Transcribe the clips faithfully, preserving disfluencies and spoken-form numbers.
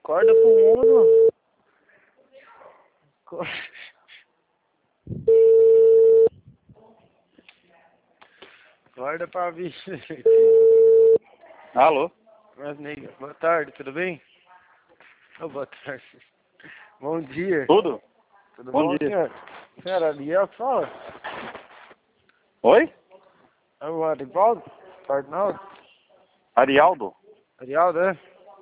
Acorda pro mundo. Acorda. Acorda pra vida. Alô? Mas, nega, boa tarde, tudo bem? Oh, boa tarde. Bom dia. Tudo? Tudo Bom bom, dia. senhor? Senhora, Ariel, que fala? Oi? É o Arivaldo? Arnaldo? Arialdo? Arialdo, é?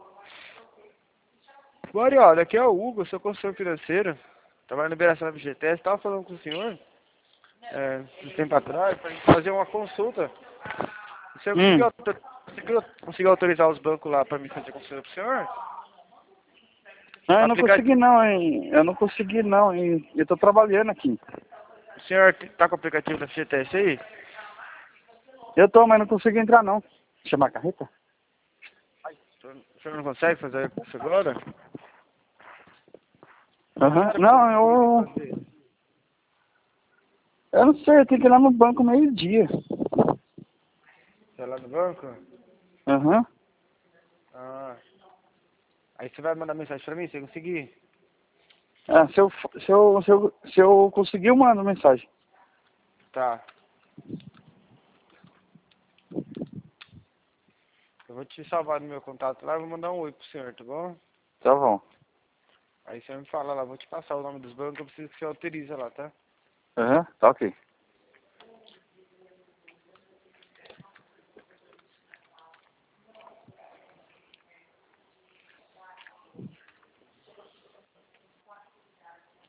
Bom, Arialdo, aqui é o Hugo, sou consultor financeiro. Trabalho na liberação da F G T S. Estava falando com o senhor, é, um tempo atrás, para gente fazer uma consulta. O senhor Hum. conseguiu, autor- conseguiu, conseguiu autorizar os bancos lá para me fazer consulta pro senhor? Não, O eu não aplicativo, consegui não, hein? Eu não consegui não, hein? Eu tô trabalhando aqui. o senhor tá com o aplicativo da F G T S aí? Eu tô, mas não consegui entrar não. Chamar a carreta? O senhor, o senhor não consegue fazer isso agora? Aham. Não, eu... Fazer. Eu não sei, eu tenho que ir lá no banco meio-dia. Você é lá no banco? Aham. Ah. Aí você vai mandar mensagem pra mim, se eu conseguir? Ah, se eu, se, eu, se, eu, se eu conseguir, eu mando mensagem. Tá. Eu vou te salvar no meu contato lá e vou mandar um oi pro senhor, tá bom? Tá bom. Aí você me fala lá, vou te passar o nome dos bancos, eu preciso que você autoriza lá, tá? Aham, tá ok.